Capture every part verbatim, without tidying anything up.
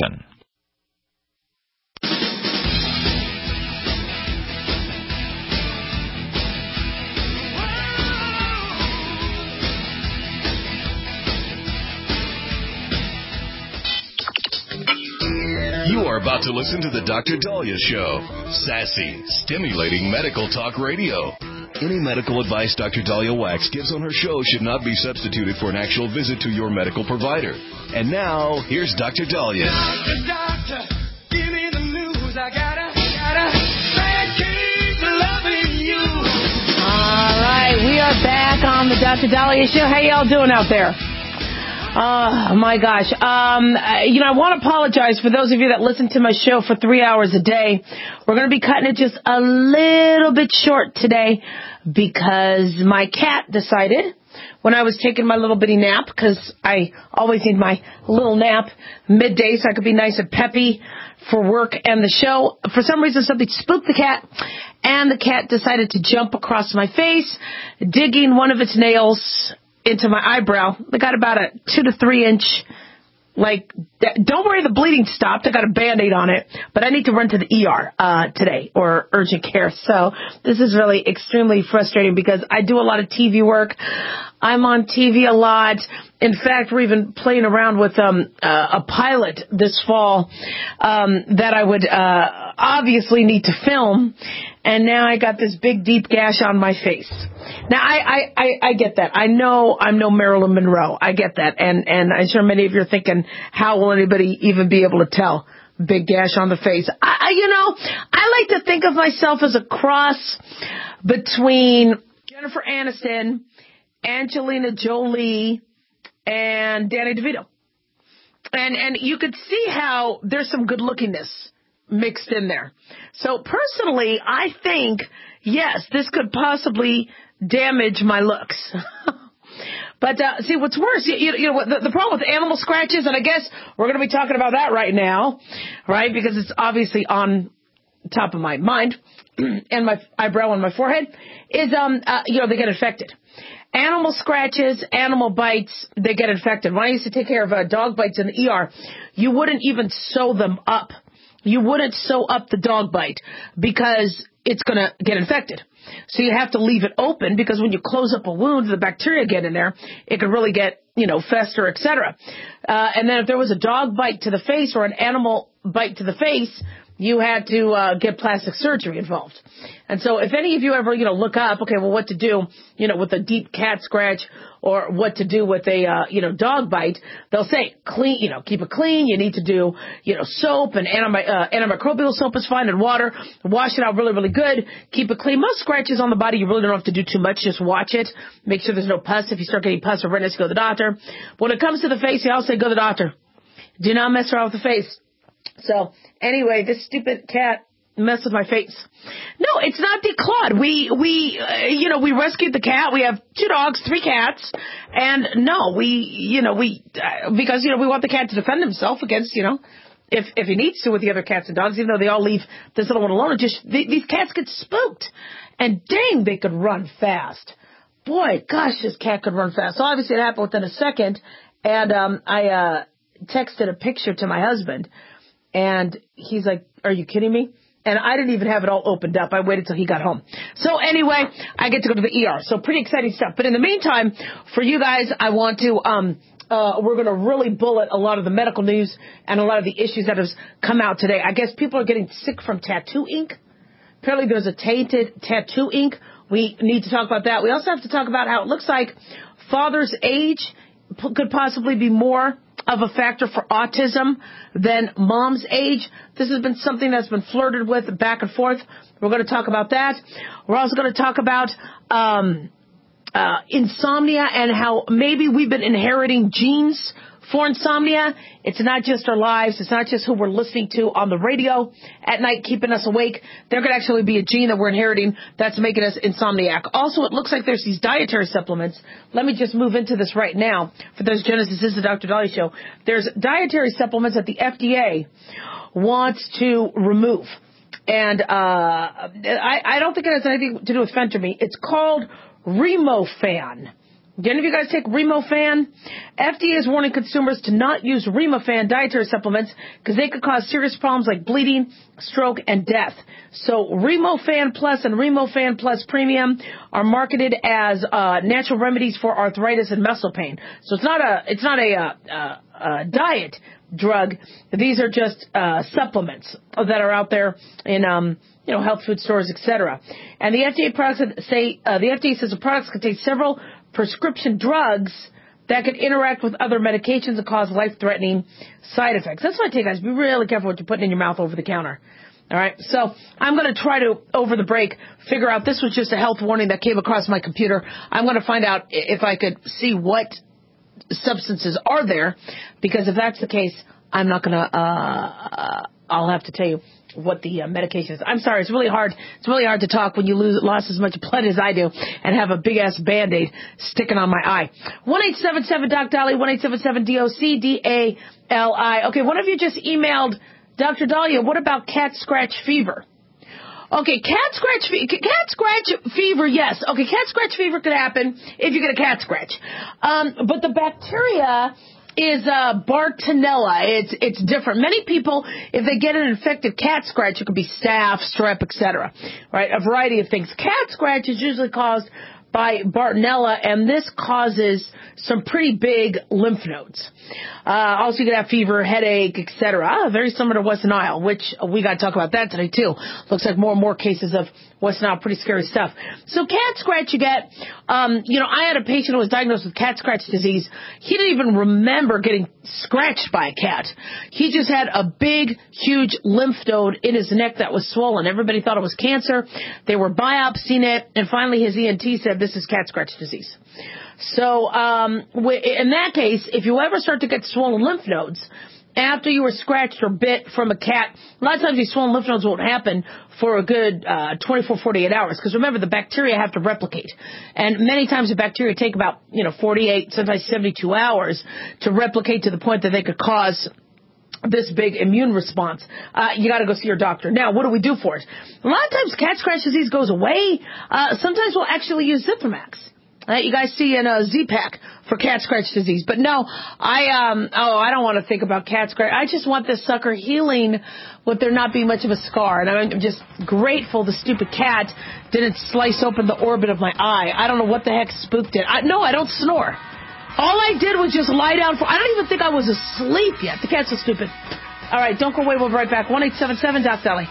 Anderson. You are about to listen to the Doctor Dahlia Show. Sassy, stimulating medical talk radio. Any medical advice Doctor Dahlia Wax gives on her show should not be substituted for an actual visit to your medical provider. And now, here's Doctor Dahlia. Doctor, doctor, give me the news. I gotta, gotta, gotta keep loving you. All right, we are back on the Doctor Dahlia Show. How y'all doing out there? Oh, my gosh. Um, you know, I want to apologize for those of you that listen to my show for three hours a day. We're going to be cutting it just a little bit short today because my cat decided when I was taking my little bitty nap, because I always need my little nap midday so I could be nice and peppy for work and the show. For some reason, something spooked the cat, and the cat decided to jump across my face, digging one of its nails into my eyebrow. They got about a two to three inch, like, don't worry, the bleeding stopped. I got a Band-Aid on it, but I need to run to the E R uh, today, or urgent care. So this is really extremely frustrating because I do a lot of T V work. I'm on T V a lot. In fact, we're even playing around with um, uh, a pilot this fall um, that I would uh, obviously need to film. And now I got this big, deep gash on my face. Now, I, I, I, I get that. I know I'm no Marilyn Monroe. I get that. And, and I'm sure many of you are thinking, how will anybody even be able to tell? Big gash on the face. I, I, you know, I like to think of myself as a cross between Jennifer Aniston, Angelina Jolie, and Danny DeVito. And, and you could see how there's some good lookingness mixed in there. So personally, I think, yes, this could possibly damage my looks. But uh, see, what's worse, you, you know, the, the problem with animal scratches, and I guess we're going to be talking about that right now, right, because it's obviously on top of my mind and my eyebrow and my forehead, is, um, uh, you know, they get infected. Animal scratches, animal bites, they get infected. When I used to take care of uh, dog bites in the E R, you wouldn't even sew them up. You wouldn't sew up the dog bite because it's going to get infected. So you have to leave it open because when you close up a wound, the bacteria get in there. It could really get, you know, fester, et cetera. Uh, and then if there was a dog bite to the face or an animal bite to the face, you had to uh, get plastic surgery involved. And so if any of you ever, you know, look up, okay, well, what to do, you know, with a deep cat scratch or what to do with a, uh, you know, dog bite, they'll say clean, you know, keep it clean. You need to do, you know, soap and antimi- uh, antimicrobial soap is fine and water. Wash it out really, really good. Keep it clean. Most scratches on the body, you really don't have to do too much. Just watch it. Make sure there's no pus. If you start getting pus or redness, go to the doctor. But when it comes to the face, you always say go to the doctor. Do not mess around with the face. So anyway, this stupid cat messed with my face. No, it's not declawed. We, we, uh, you know, we rescued the cat. We have two dogs, three cats. And no, we, you know, we, uh, because, you know, we want the cat to defend himself against, you know, if, if he needs to with the other cats and dogs, even though they all leave this little one alone. It just, they, these cats get spooked. And dang, they could run fast. Boy, gosh, this cat could run fast. So obviously it happened within a second. And, um, I, uh, texted a picture to my husband. And he's like, are you kidding me? And I didn't even have it all opened up. I waited till he got home. So anyway, I get to go to the E R. So pretty exciting stuff. But in the meantime, for you guys, I want to, um, uh, we're going to really bullet a lot of the medical news and a lot of the issues that have come out today. I guess people are getting sick from tattoo ink. Apparently there's a tainted tattoo ink. We need to talk about that. We also have to talk about how it looks like father's age could possibly be more of a factor for autism than mom's age. This has been something that's been flirted with back and forth. We're going to talk about that. We're also going to talk about um, uh, insomnia and how maybe we've been inheriting genes for insomnia. It's not just our lives. It's not just who we're listening to on the radio at night, keeping us awake. There could actually be a gene that we're inheriting that's making us insomniac. Also, it looks like there's these dietary supplements. Let me just move into this right now. For those Genesis, this is the Doctor Dahlia Show. There's dietary supplements that the F D A wants to remove. And uh I, I don't think it has anything to do with phentermine. It's called Remofan. Do any of you guys take Remofan? F D A is warning consumers to not use Remofan dietary supplements because they could cause serious problems like bleeding, stroke, and death. So Remofan Plus and Remofan Plus Premium are marketed as uh, natural remedies for arthritis and muscle pain. So it's not a it's not a, uh, uh, uh, diet drug. These are just uh, supplements that are out there in um, you know health food stores, et cetera. And the F D A products say uh, the F D A says the products contain several prescription drugs that could interact with other medications and cause life-threatening side effects. That's why I tell you guys, be really careful what you're putting in your mouth over the counter. All right, so I'm going to try to, over the break, figure out, this was just a health warning that came across my computer. I'm going to find out if I could see what substances are there, because if that's the case, I'm not going to, uh, I'll have to tell you what the uh, medication is. I'm sorry, it's really hard. It's really hard to talk when you lose, lost as much blood as I do and have a big-ass Band-Aid sticking on my eye. one eight seven seven D O C Dolly, one eight seven seven D O C D A L I. Okay, one of you just emailed Doctor Dahlia, what about cat scratch fever? Okay, cat scratch fe- cat scratch fever, yes. Okay, cat scratch fever could happen if you get a cat scratch. Um, but the bacteria is uh, Bartonella. It's it's different. Many people, if they get an infected cat scratch, it could be staph, strep, et cetera. Right, a variety of things. Cat scratch is usually caused by Bartonella, and this causes some pretty big lymph nodes. Uh, also, you can have fever, headache, et cetera. Ah, very similar to West Nile, which we got to talk about that today, too. Looks like more and more cases of West Nile, pretty scary stuff. So cat scratch you get, um, you know, I had a patient who was diagnosed with cat scratch disease. He didn't even remember getting scratched by a cat. He just had a big, huge lymph node in his neck that was swollen. Everybody thought it was cancer. They were biopsying it, and finally his E N T said, this is cat scratch disease. So um, in that case, if you ever start to get swollen lymph nodes after you were scratched or bit from a cat, a lot of times these swollen lymph nodes won't happen for a good uh, twenty-four, forty-eight hours. Because remember, the bacteria have to replicate. And many times the bacteria take about, you know, forty-eight, sometimes seventy-two hours to replicate to the point that they could cause this big immune response. Uh, you got to go see your doctor. Now, what do we do for it? A lot of times cat scratch disease goes away. Uh, sometimes we'll actually use Zithromax. Uh, you guys see in a Z-Pack for cat scratch disease. But no, I, um, oh, I don't want to think about cat scratch. I just want this sucker healing with there not being much of a scar. And I'm just grateful the stupid cat didn't slice open the orbit of my eye. I don't know what the heck spooked it. I, no, I don't snore. All I did was just lie down for, I don't even think I was asleep yet. The cat's so stupid. All right, don't go away. We'll be right back. one eight seven seven Doc Dolly.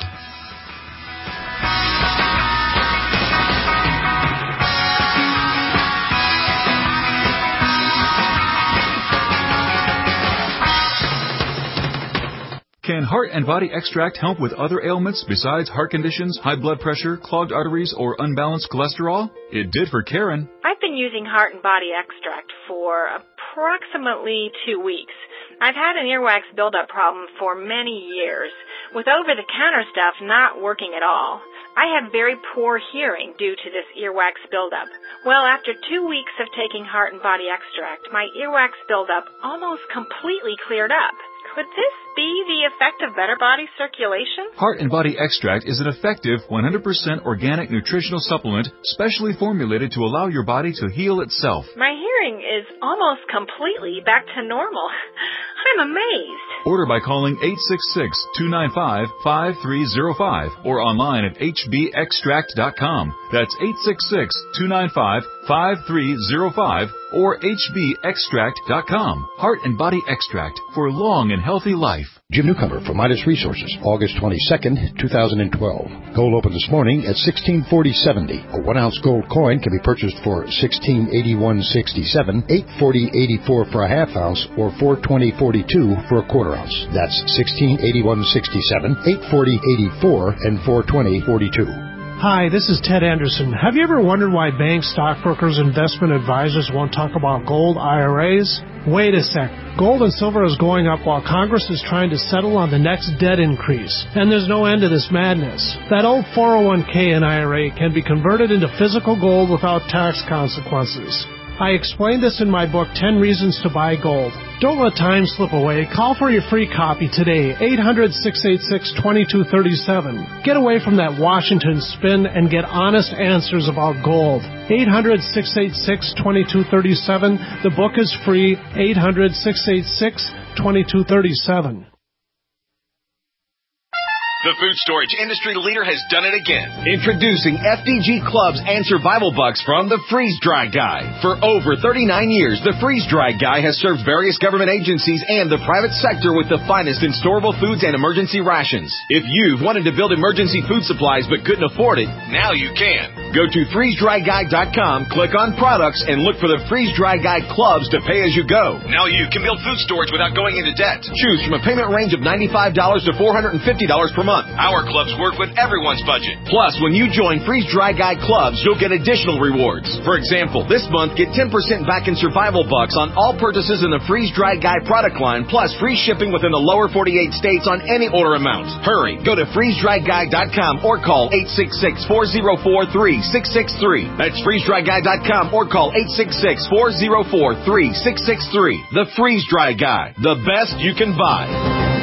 Can Heart and Body Extract help with other ailments besides heart conditions, high blood pressure, clogged arteries, or unbalanced cholesterol? It did for Karen. I've been using Heart and Body Extract for approximately two weeks. I've had an earwax buildup problem for many years, with over-the-counter stuff not working at all. I had very poor hearing due to this earwax buildup. Well, after two weeks of taking Heart and Body Extract, my earwax buildup almost completely cleared up. Could this be the effect of better body circulation? Heart and Body Extract is an effective one hundred percent organic nutritional supplement specially formulated to allow your body to heal itself. My hearing is almost completely back to normal. I'm amazed. Order by calling eight six six, two nine five, five three zero five or online at h b extract dot com. That's eight six six, two nine five, five three zero five or h b extract dot com. Heart and Body Extract for long and healthy life. Jim Newcomer from Midas Resources, August twenty-second, two thousand twelve. Gold opened this morning at sixteen forty seventy. A one-ounce gold coin can be purchased for sixteen eighty-one sixty-seven, eight forty eighty-four for a half ounce, or four twenty forty-two for a quarter ounce. That's sixteen eighty-one sixty-seven, eight forty eighty-four, and four twenty forty-two. Hi, this is Ted Anderson. Have you ever wondered why banks, stockbrokers, investment advisors won't talk about gold I R As? Wait a sec. Gold and silver is going up while Congress is trying to settle on the next debt increase. And there's no end to this madness. That old four oh one k and I R A can be converted into physical gold without tax consequences. I explain this in my book, ten Reasons to Buy Gold. Don't let time slip away. Call for your free copy today, eight hundred, six eight six, two two three seven. Get away from that Washington spin and get honest answers about gold. eight hundred, six eight six, two two three seven. The book is free, eight hundred, six eight six, two two three seven. The food storage industry leader has done it again. Introducing F D G Clubs and Survival Bucks from the Freeze Dry Guy. For over thirty-nine years, the Freeze Dry Guy has served various government agencies and the private sector with the finest in storable foods and emergency rations. If you've wanted to build emergency food supplies but couldn't afford it, now you can. Go to freeze dry guy dot com, click on products, and look for the Freeze Dry Guy Clubs to pay as you go. Now you can build food storage without going into debt. Choose from a payment range of ninety-five dollars to four hundred fifty dollars per month. Our clubs work with everyone's budget. Plus, when you join Freeze Dry Guy Clubs, you'll get additional rewards. For example, this month, get ten percent back in Survival Bucks on all purchases in the Freeze Dry Guy product line, plus free shipping within the lower forty-eight states on any order amount. Hurry, go to freeze dry guy dot com or call eight six six, four zero four, three six six three. That's freeze dry guy dot com or call eight six six, four zero four, three six six three. The Freeze Dry Guy, the best you can buy.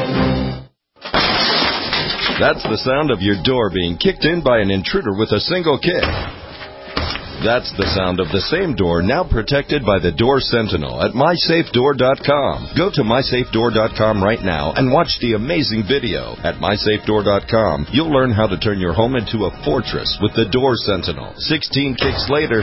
That's the sound of your door being kicked in by an intruder with a single kick. That's the sound of the same door now protected by the Door Sentinel at my safe door dot com. Go to my safe door dot com right now and watch the amazing video. At my safe door dot com, you'll learn how to turn your home into a fortress with the Door Sentinel. sixteen kicks later,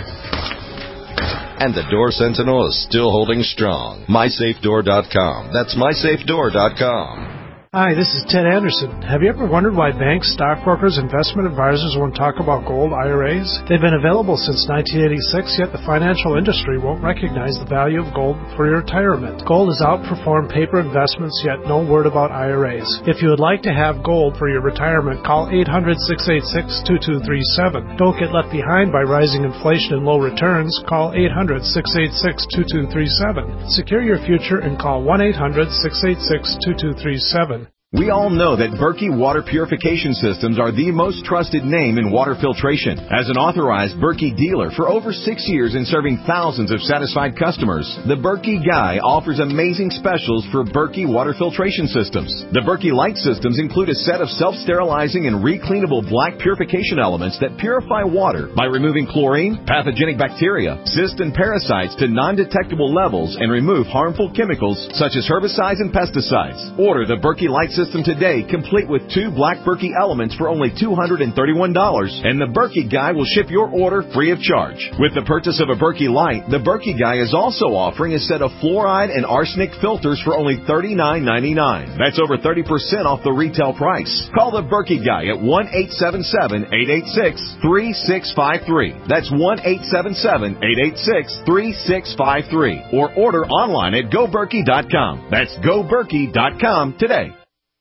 and the Door Sentinel is still holding strong. my safe door dot com. That's my safe door dot com. Hi, this is Ted Anderson. Have you ever wondered why banks, stockbrokers, investment advisors won't talk about gold I R As? They've been available since nineteen eighty-six, yet the financial industry won't recognize the value of gold for your retirement. Gold has outperformed paper investments, yet no word about I R As. If you would like to have gold for your retirement, call eight hundred, six eight six, two two three seven. Don't get left behind by rising inflation and low returns. Call eight hundred, six eight six, two two three seven. Secure your future and call one eight hundred, six eight six, two two three seven. We all know that Berkey Water Purification Systems are the most trusted name in water filtration. As an authorized Berkey dealer for over six years and serving thousands of satisfied customers, the Berkey Guy offers amazing specials for Berkey Water Filtration Systems. The Berkey Light Systems include a set of self-sterilizing and recleanable black purification elements that purify water by removing chlorine, pathogenic bacteria, cysts, and parasites to non-detectable levels and remove harmful chemicals such as herbicides and pesticides. Order the Berkey Light System today, complete with two black Berkey elements for only two hundred thirty-one dollars, and the Berkey Guy will ship your order free of charge. With the purchase of a Berkey Light, the Berkey Guy is also offering a set of fluoride and arsenic filters for only thirty-nine ninety-nine. That's over thirty percent off the retail price. Call the Berkey Guy at one eight seven seven, eight eight six, three six five three. That's one eight seven seven, eight eight six, three six five three. Or order online at go berkey dot com. That's go berkey dot com today.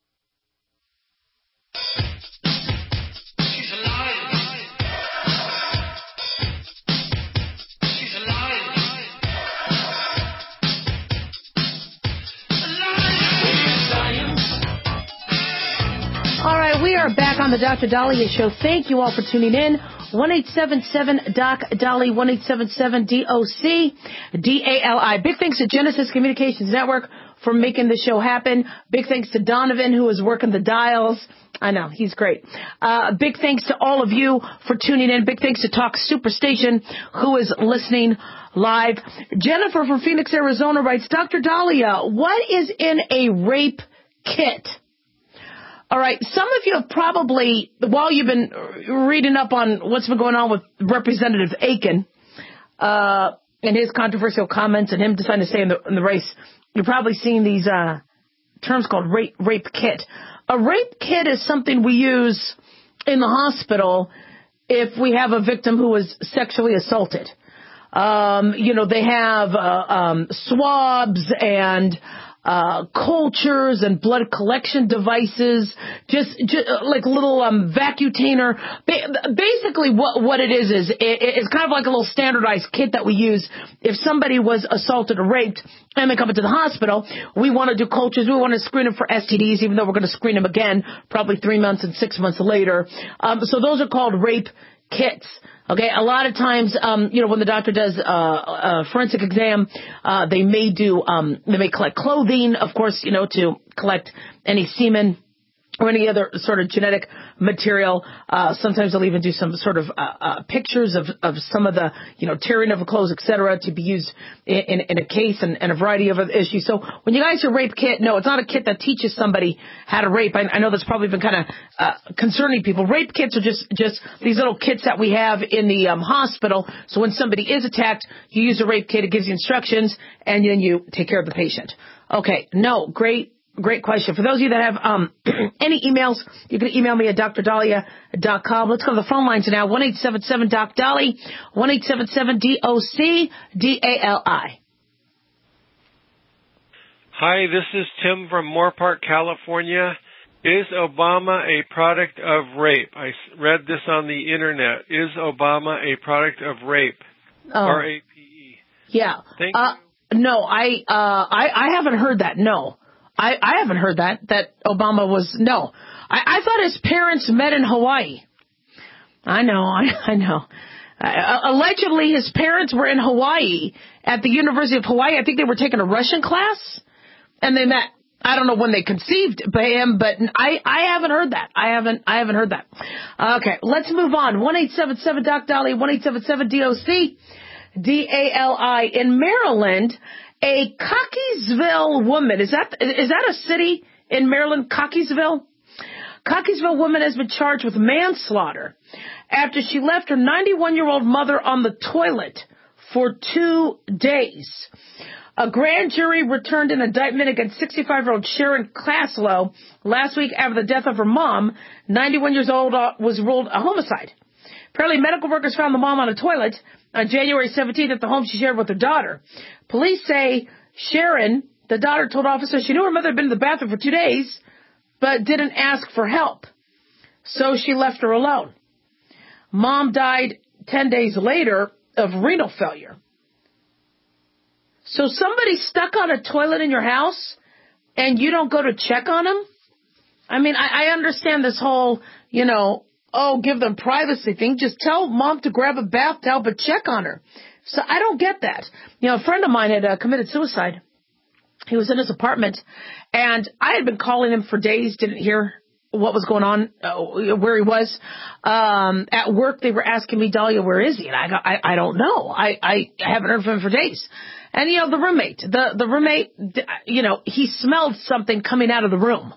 All right, we are back on the Doctor Dahlia Show. Thank you all for tuning in. one eight seven seven, D O C, Dali, one eight seven seven, D O C, D A L I. Big thanks to Genesis Communications Network for making the show happen. Big thanks to Donovan, who is working the dials. I know, he's great. Uh, big thanks to all of you for tuning in. Big thanks to Talk Superstation, who is listening live. Jennifer from Phoenix, Arizona writes, Doctor Dahlia, what is in a rape kit? All right, some of you have probably, while you've been reading up on what's been going on with Representative Aiken uh, and his controversial comments and him deciding to stay in the, in the race, you're probably seeing these uh, terms called rape, rape kit. A rape kit is something we use in the hospital if we have a victim who was sexually assaulted. Um, you know, they have uh, um, swabs and Uh, cultures and blood collection devices, just, just like a little um, vacutainer. Ba- basically, what what it is is it, it's kind of like a little standardized kit that we use if somebody was assaulted or raped and they come into the hospital. We want to do cultures. We want to screen them for S T Ds, even though we're going to screen them again probably three months and six months later. Um, so those are called rape kits. Okay, a lot of times, um, you know, when the doctor does uh, a forensic exam, uh, they may do, um, they may collect clothing, of course, you know, to collect any semen or any other sort of genetic material. Uh, sometimes they'll even do some sort of uh, uh, pictures of, of some of the, you know, tearing of the clothes, et cetera, to be used in, in, in a case and, and a variety of other issues. So when you guys hear rape kit, no, it's not a kit that teaches somebody how to rape. I, I know that's probably been kind of uh, concerning people. Rape kits are just, just these little kits that we have in the um, hospital. So when somebody is attacked, you use a rape kit. It gives you instructions, and then you take care of the patient. Okay, no, great. Great question. For those of you that have um, any emails, you can email me at d r dahlia dot com. Let's go to the phone lines now. one eight seven seven doc Dolly, one eight seven seven D O C D A L I. Hi, this is Tim from Moorpark, California. Is Obama a product of rape? I read this on the Internet. Is Obama a product of rape? Oh. R A P E. Yeah. Thank uh, you. No, I, uh, I, I haven't heard that. No. I, I haven't heard that, that Obama was, no. I, I thought his parents met in Hawaii. I know, I, I know. Uh, allegedly, his parents were in Hawaii at the University of Hawaii. I think they were taking a Russian class, and they met. I don't know when they conceived by him, but I, I haven't heard that. I haven't, I haven't heard that. Okay, let's move on. one eight seven seven doc Dolly, one eight seven seven D O C D A L I. In Maryland, a Cockeysville woman, is that is that a city in Maryland, Cockeysville? Cockeysville woman has been charged with manslaughter after she left her ninety-one-year-old mother on the toilet for two days. A grand jury returned an indictment against sixty-five-year-old Sharon Klaslow last week after the death of her mom. ninety-one years old uh, was ruled a homicide. Apparently, medical workers found the mom on a toilet on January seventeenth at the home she shared with her daughter. Police say Sharon, the daughter, told officers she knew her mother had been in the bathroom for two days, but didn't ask for help. So she left her alone. Mom died ten days later of renal failure. So somebody stuck on a toilet in your house and you don't go to check on them? I mean, I, I understand this whole, you know, oh, give them privacy thing. Just tell mom to grab a bath towel, but check on her. So I don't get that. You know, a friend of mine had uh, committed suicide. He was in his apartment, and I had been calling him for days, didn't hear what was going on, uh, where he was. Um, at work, they were asking me, Dahlia, where is he? And I go, I, I don't know. I, I haven't heard from him for days. And, you know, the roommate, the, the roommate, you know, he smelled something coming out of the room.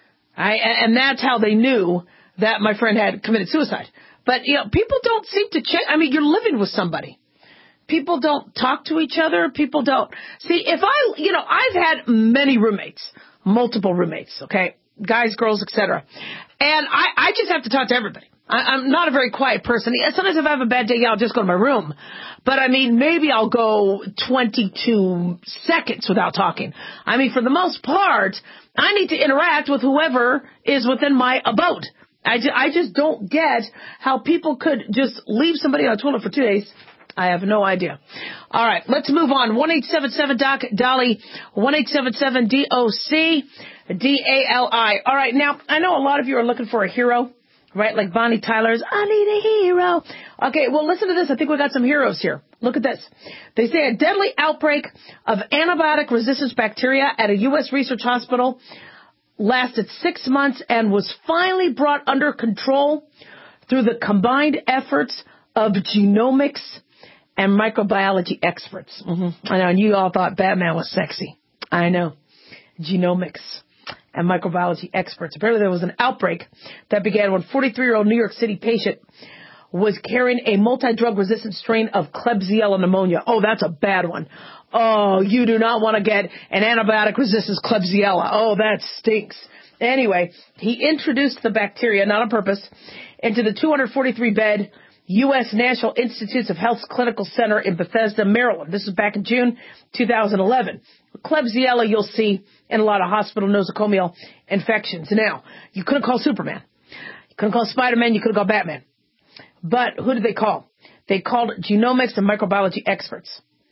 I, and that's how they knew that my friend had committed suicide. But, you know, people don't seem to check. I mean, you're living with somebody. People don't talk to each other. People don't. See, if I, you know, I've had many roommates, multiple roommates, okay, guys, girls, et cetera. And I, I just have to talk to everybody. I, I'm not a very quiet person. Sometimes if I have a bad day, yeah, I'll just go to my room. But, I mean, maybe I'll go twenty-two seconds without talking. I mean, for the most part, I need to interact with whoever is within my abode. I, ju- I just don't get how people could just leave somebody on a toilet for two days. I have no idea. All right, let's move on. one eight seven seven doc Dolly, one eight seven seven D O C D A L I. All right, now, I know a lot of you are looking for a hero, right? Like Bonnie Tyler's, I need a hero. Okay, well, listen to this. I think we got some heroes here. Look at this. They say a deadly outbreak of antibiotic resistance bacteria at a U S research hospital lasted six months and was finally brought under control through the combined efforts of genomics and microbiology experts. Mm-hmm. I know, and you all thought Batman was sexy. I know. Genomics and microbiology experts. Apparently there was an outbreak that began when forty-three-year-old New York City patient was carrying a multi-drug resistant strain of Klebsiella pneumonia. Oh, that's a bad one. Oh, you do not want to get an antibiotic resistance Klebsiella. Oh, that stinks. Anyway, he introduced the bacteria, not on purpose, into the two hundred forty-three bed U S National Institutes of Health's Clinical Center in Bethesda, Maryland. This was back in June two thousand eleven. Klebsiella you'll see in a lot of hospital nosocomial infections. Now, you couldn't call Superman. You couldn't call Spider-Man. You couldn't call Batman. But who did they call? They called genomics and microbiology experts.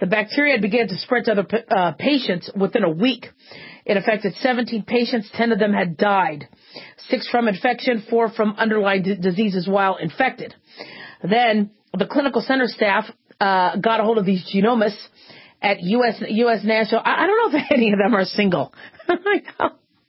The bacteria began to spread to other uh, patients within a week. It affected seventeen patients. ten of them had died. Six from infection, four from underlying d- diseases while infected. Then the clinical center staff uh, got a hold of these genomists at U S U S National. I, I don't know if any of them are single. I know.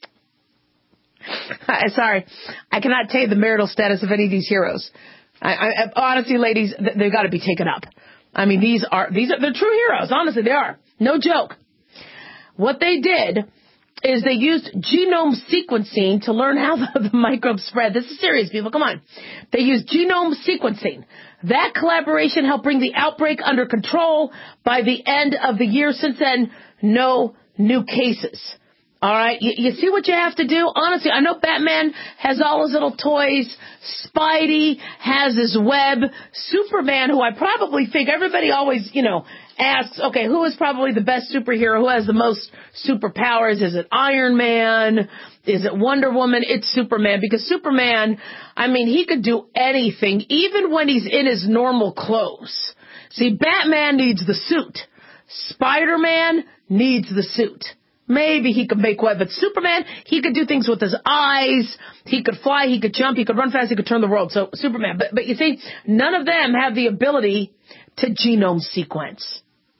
I, sorry, I cannot tell you the marital status of any of these heroes. I, I, honestly, ladies, they've got to be taken up. I mean, these are these are they're true heroes. Honestly, they are. No joke. What they did is they used genome sequencing to learn how the, the microbes spread. This is serious, people. Come on. They used genome sequencing. That collaboration helped bring the outbreak under control. By the end of the year, since then, no new cases. All right, you, you see what you have to do? Honestly, I know Batman has all his little toys. Spidey has his web. Superman, who I probably think everybody always, you know, asks, okay, who is probably the best superhero? Who has the most superpowers? Is it Iron Man? Is it Wonder Woman? It's Superman, because Superman, I mean, he could do anything, even when he's in his normal clothes. See, Batman needs the suit. Spider-Man needs the suit. Maybe he could make web, but Superman, he could do things with his eyes. He could fly, he could jump, he could run fast, he could turn the world. So Superman, but but you see, none of them have the ability to genome sequence.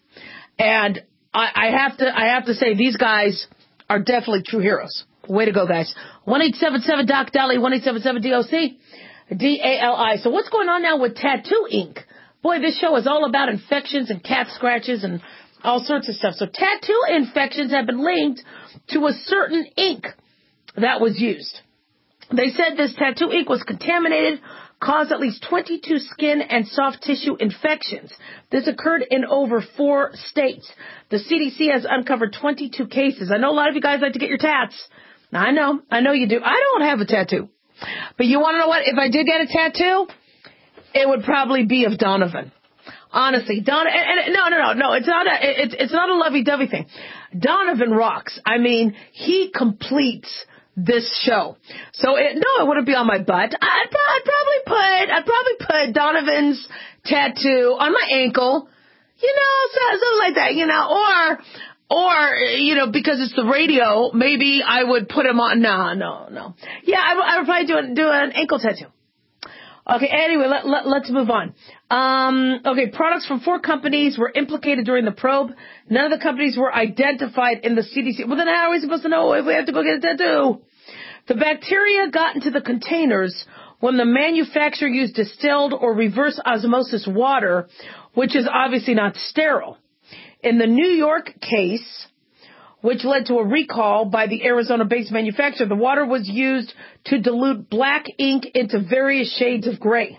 And I, I have to I have to say these guys are definitely true heroes. Way to go, guys. one eight seven seven D O C Dali, one eight seven seven D O C D A L I. So what's going on now with tattoo ink? Boy, this show is all about infections and cat scratches and all sorts of stuff. So tattoo infections have been linked to a certain ink that was used. They said this tattoo ink was contaminated, caused at least twenty-two skin and soft tissue infections. This occurred in over four states. The C D C has uncovered twenty-two cases. I know a lot of you guys like to get your tats. Now, I know. I know you do. I don't have a tattoo. But you want to know what? If I did get a tattoo, it would probably be of Donovan. Honestly, Don, and, and, no, no, no, no, it's not a, it's, it's not a lovey-dovey thing. Donovan rocks. I mean, he completes this show. So, it, no, it wouldn't be on my butt. I'd, I'd probably put, I'd probably put Donovan's tattoo on my ankle, you know, something like that, you know, or, or, you know, because it's the radio, maybe I would put him on, no, no, no. Yeah, I, I would probably do, an, do an ankle tattoo. Okay, anyway, let, let, let's move on. Um, okay, products from four companies were implicated during the probe. None of the companies were identified in the C D C. Well, then how are we supposed to know if we have to go get a tattoo? The bacteria got into the containers when the manufacturer used distilled or reverse osmosis water, which is obviously not sterile. In the New York case, which led to a recall by the Arizona-based manufacturer, the water was used to dilute black ink into various shades of gray.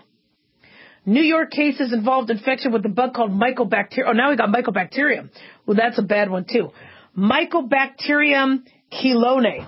New York cases involved infection with a bug called Mycobacterium. Oh, now we got Mycobacterium. Well, that's a bad one, too. Mycobacterium chelone.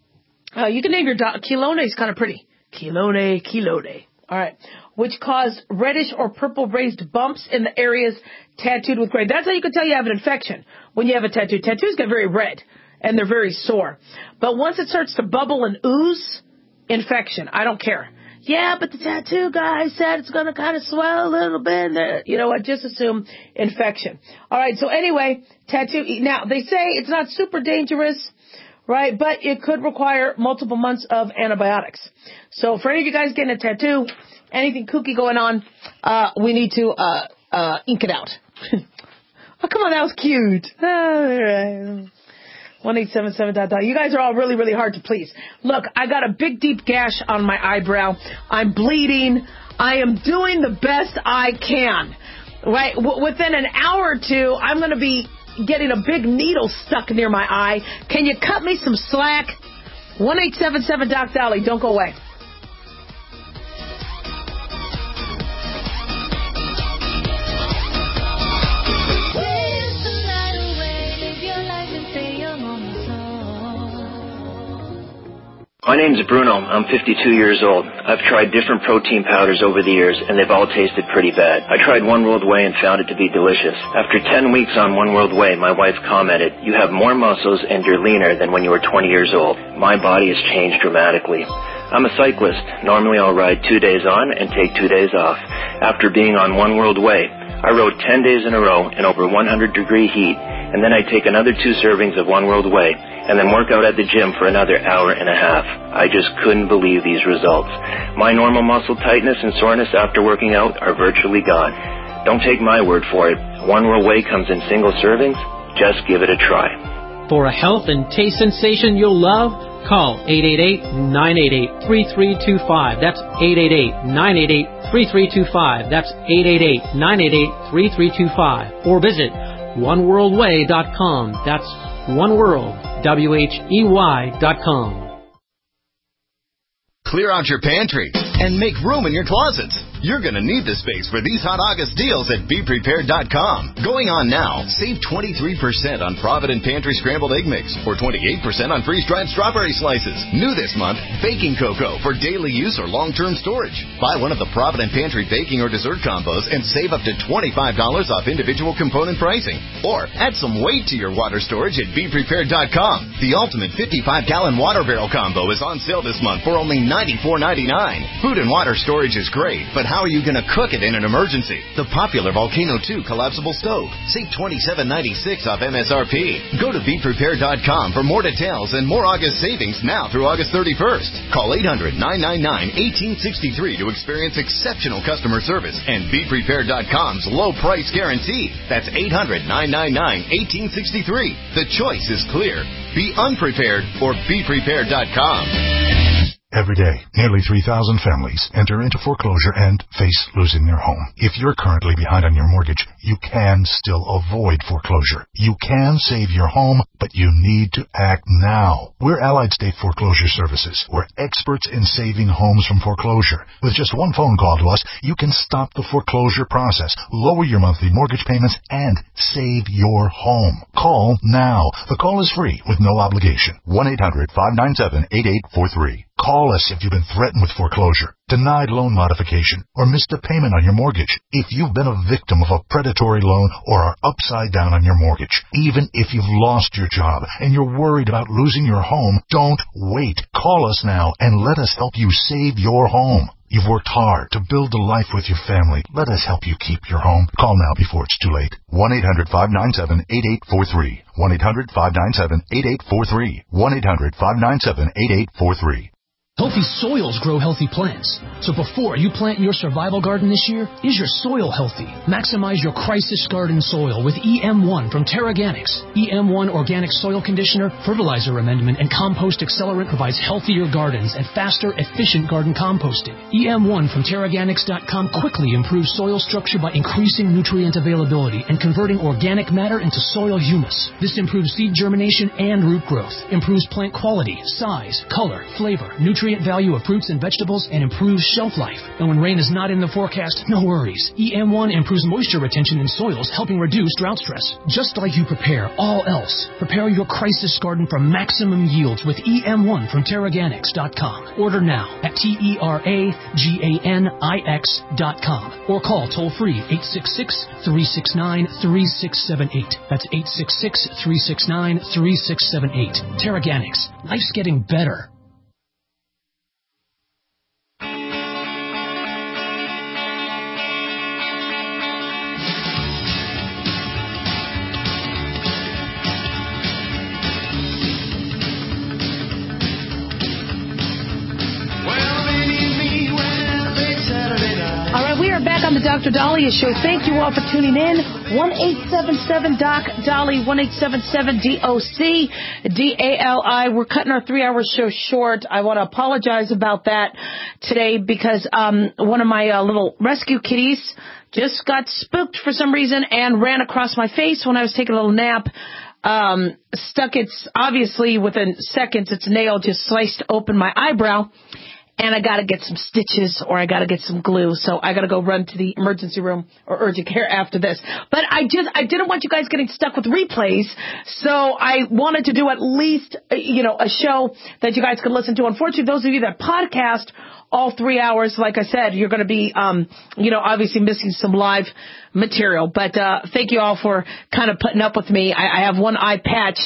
Uh, you can name your dog. Chelone is kind of pretty. Chelone, chelone. All right. Which caused reddish or purple raised bumps in the areas tattooed with gray. That's how you can tell you have an infection when you have a tattoo. Tattoos get very red and they're very sore. But once it starts to bubble and ooze, infection. I don't care. Yeah, but the tattoo guy said it's going to kind of swell a little bit. And you know what? Just assume infection. All right. So anyway, tattoo. Now, they say it's not super dangerous, right? But it could require multiple months of antibiotics. So for any of you guys getting a tattoo, anything kooky going on, uh, we need to, uh, uh, ink it out. Oh, come on, that was cute. one eight seven seven dot dot. You guys are all really, really hard to please. Look, I got a big, deep gash on my eyebrow. I'm bleeding. I am doing the best I can. Right? W- within an hour or two, I'm going to be getting a big needle stuck near my eye. Can you cut me some slack? one eight seven seven Doc Dali. Don't go away. My name's Bruno. I'm fifty-two years old. I've tried different protein powders over the years, and they've all tasted pretty bad. I tried One World Whey and found it to be delicious. After ten weeks on One World Whey, my wife commented, "You have more muscles and you're leaner than when you were twenty years old." My body has changed dramatically. I'm a cyclist. Normally I'll ride two days on and take two days off. After being on One World Whey, I rode ten days in a row in over one hundred degree heat, and then I'd take another two servings of One World Way, and then work out at the gym for another hour and a half. I just couldn't believe these results. My normal muscle tightness and soreness after working out are virtually gone. Don't take my word for it. One World Way comes in single servings. Just give it a try. For a health and taste sensation you'll love, call eight eight eight, nine eight eight, three three two five. That's eight eight eight, nine eight eight, three three two five. That's eight eight eight, nine eight eight, three three two five. Or visit one world way dot com. That's oneworld, W H E Y dot com. Clear out your pantry and make room in your closets. You're going to need the space for these hot August deals at be prepared dot com. Going on now, save twenty-three percent on Provident Pantry Scrambled Egg Mix or twenty-eight percent on freeze-dried strawberry slices. New this month, baking cocoa for daily use or long-term storage. Buy one of the Provident Pantry baking or dessert combos and save up to twenty-five dollars off individual component pricing. Or add some weight to your water storage at be prepared dot com. The ultimate fifty-five gallon water barrel combo is on sale this month for only ninety-four ninety-nine. Food and water storage is great, but how are you going to cook it in an emergency? The popular Volcano two collapsible stove. Save twenty-seven ninety-six off M S R P. Go to be prepared dot com for more details and more August savings now through August thirty-first. Call eight hundred, nine nine nine, one eight six three to experience exceptional customer service and be prepared dot com's low price guarantee. That's eight hundred, nine nine nine, one eight six three. The choice is clear. Be unprepared or be prepared dot com. Every day, nearly three thousand families enter into foreclosure and face losing their home. If you're currently behind on your mortgage, you can still avoid foreclosure. You can save your home, but you need to act now. We're Allied State Foreclosure Services. We're experts in saving homes from foreclosure. With just one phone call to us, you can stop the foreclosure process, lower your monthly mortgage payments, and save your home. Call now. The call is free with no obligation. one eight hundred, five nine seven, eight eight four three. Call us if you've been threatened with foreclosure, denied loan modification, or missed a payment on your mortgage. If you've been a victim of a predatory loan or are upside down on your mortgage, even if you've lost your job and you're worried about losing your home, don't wait. Call us now and let us help you save your home. You've worked hard to build a life with your family. Let us help you keep your home. Call now before it's too late. one eight hundred, five nine seven, eight eight four three. one eight hundred, five nine seven, eight eight four three. one eight hundred, five nine seven, eight eight four three. Healthy soils grow healthy plants. So before you plant your survival garden this year, is your soil healthy? Maximize your crisis garden soil with E M one from Terraganics. E M one Organic Soil Conditioner, Fertilizer Amendment, and Compost Accelerant provides healthier gardens and faster, efficient garden composting. E M one from Terraganics dot com quickly improves soil structure by increasing nutrient availability and converting organic matter into soil humus. This improves seed germination and root growth, improves plant quality, size, color, flavor, nutrient value of fruits and vegetables, and improves shelf life. And when rain is not in the forecast, no worries. E M one improves moisture retention in soils, helping reduce drought stress. Just like you prepare all else, prepare your crisis garden for maximum yields with E M one from Terraganics dot com. Order now at T E R A G A N I X dot com or call toll-free eight six six, three six nine, three six seven eight. That's eight six six, three six nine, three six seven eight. Terraganics. Life's getting better. Back on the Doctor Dahlia Show. Thank you all for tuning in. one eight seven seven D O C D A L I, one eight seven seven D O C D A L I. We're cutting our three-hour show short. I want to apologize about that today because um, one of my uh, little rescue kitties just got spooked for some reason and ran across my face when I was taking a little nap. Um, stuck its, obviously within seconds, its nail just sliced open my eyebrow. And I got to get some stitches or I got to get some glue. So I got to go run to the emergency room or urgent care after this. But I just, I didn't want you guys getting stuck with replays. So I wanted to do at least, you know, a show that you guys could listen to. Unfortunately, those of you that podcast all three hours, like I said, you're going to be, um, you know, obviously missing some live material. But uh, thank you all for kind of putting up with me. I, I have one eye patched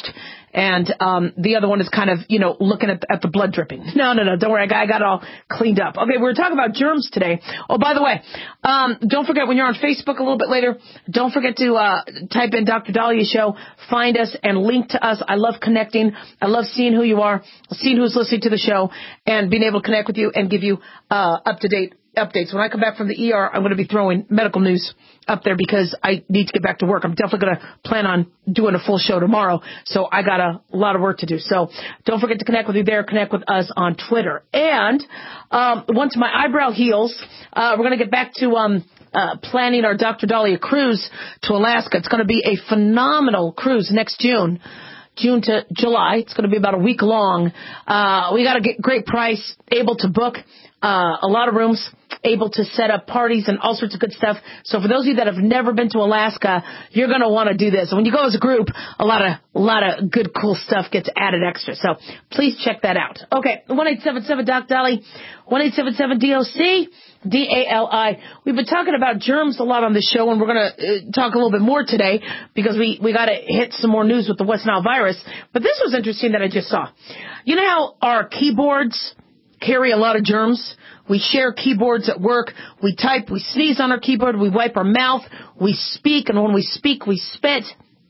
And um, the other one is kind of, you know, looking at, at the blood dripping. No, no, no, don't worry. I got, I got it all cleaned up. Okay, we were talking about germs today. Oh, by the way, um, don't forget when you're on Facebook a little bit later, don't forget to uh, type in Doctor Dahlia Show, find us, and link to us. I love connecting. I love seeing who you are, seeing who's listening to the show, and being able to connect with you and give you uh, up-to-date updates. When I come back from the E R, I'm going to be throwing medical news up there because I need to get back to work. I'm definitely going to plan on doing a full show tomorrow, so I got a lot of work to do. So don't forget to connect with you there. Connect with us on Twitter. And um, once my eyebrow heals, uh, we're going to get back to um, uh, planning our Doctor Dahlia cruise to Alaska. It's going to be a phenomenal cruise next June. June to July. It's going to be about a week long. Uh, we got a great price, able to book uh, a lot of rooms, able to set up parties and all sorts of good stuff. So for those of you that have never been to Alaska, you're going to want to do this. And when you go as a group, a lot of a lot of good, cool stuff gets added extra. So please check that out. Okay, one eight seven seven Doc Dali, one eight seven seven D O C. D A L I. We've been talking about germs a lot on this show, and we're going to uh, talk a little bit more today because we, we got to hit some more news with the West Nile virus. But this was interesting that I just saw. You know how our keyboards carry a lot of germs? We share keyboards at work. We type, we sneeze on our keyboard, we wipe our mouth, we speak, and when we speak, we spit.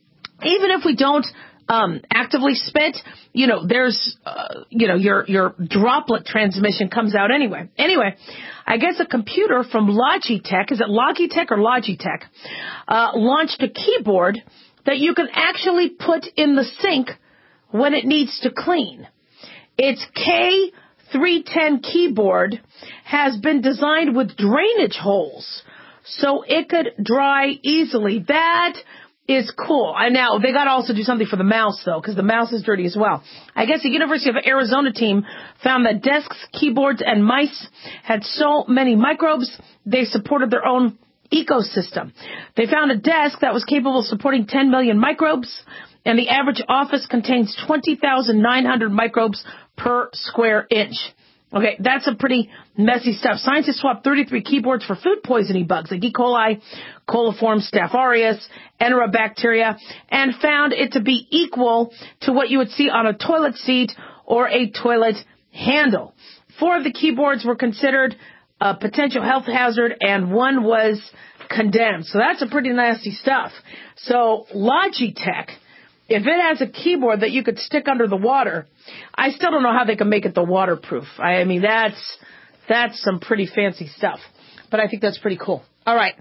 Even if we don't Um, actively spit, you know, there's, uh, you know, your, your droplet transmission comes out anyway. Anyway, I guess a computer from Logitech, is it Logitech or Logitech, uh, launched a keyboard that you can actually put in the sink when it needs to clean. Its K three ten keyboard has been designed with drainage holes so it could dry easily. That is cool. I now they got to also do something for the mouse though, because the mouse is dirty as well. I guess the University of Arizona team found that desks, keyboards, and mice had so many microbes they supported their own ecosystem. They found a desk that was capable of supporting ten million microbes, and the average office contains twenty thousand nine hundred microbes per square inch. Okay, that's some pretty messy stuff. Scientists swapped thirty-three keyboards for food poisoning bugs like E. coli, coliform staph aureus, enterobacteria, and found it to be equal to what you would see on a toilet seat or a toilet handle. Four of the keyboards were considered a potential health hazard, and one was condemned. So that's a pretty nasty stuff. So Logitech, if it has a keyboard that you could stick under the water, I still don't know how they can make it the waterproof. I mean, that's that's some pretty fancy stuff. But I think that's pretty cool. All right.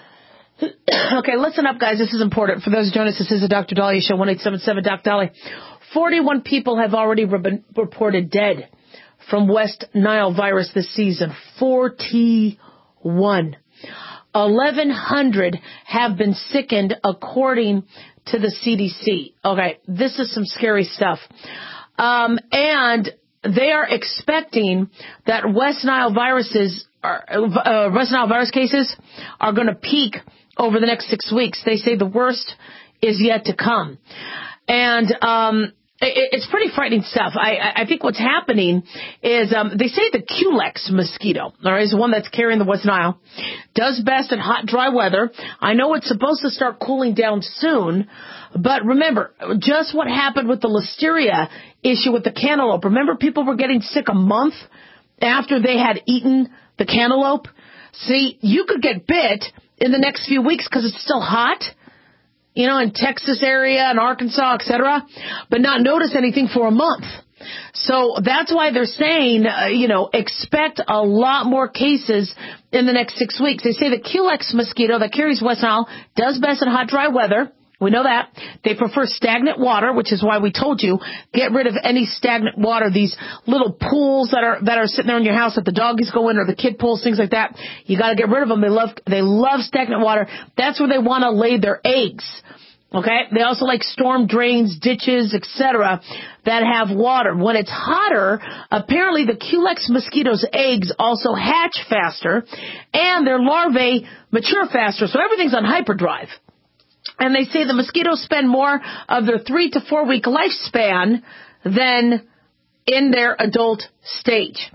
Okay, listen up, guys. This is important. For those who join us, this is the Doctor Dahlia Show, one eight seven seven Doc Dali. forty-one people have already re- reported dead from West Nile virus this season. forty-one. eleven hundred have been sickened, according to the C D C. Okay, this is some scary stuff. Um, and they are expecting that West Nile viruses, are, uh, West Nile virus cases are going to peak over the next six weeks. They say the worst is yet to come. And um, it, it's pretty frightening stuff. I, I think what's happening is um, they say the Culex mosquito, all right, is the one that's carrying the West Nile, does best in hot, dry weather. I know it's supposed to start cooling down soon, but remember, just what happened with the listeria issue with the cantaloupe. Remember, people were getting sick a month after they had eaten the cantaloupe? See, you could get bit in the next few weeks because it's still hot, you know, in Texas area and Arkansas, et cetera, but not notice anything for a month. So that's why they're saying, uh, you know, expect a lot more cases in the next six weeks. They say the Culex mosquito that carries West Nile does best in hot, dry weather. We know that. They prefer stagnant water, which is why we told you, get rid of any stagnant water, these little pools that are that are sitting there in your house that the doggies go in, or the kid pools, things like that. You got to get rid of them. They love they love stagnant water. That's where they want to lay their eggs. Okay? They also like storm drains, ditches, et cetera that have water. When it's hotter, apparently the Culex mosquito's eggs also hatch faster, and their larvae mature faster. So everything's on hyperdrive. And they say the mosquitoes spend more of their three to four week lifespan than in their adult stage.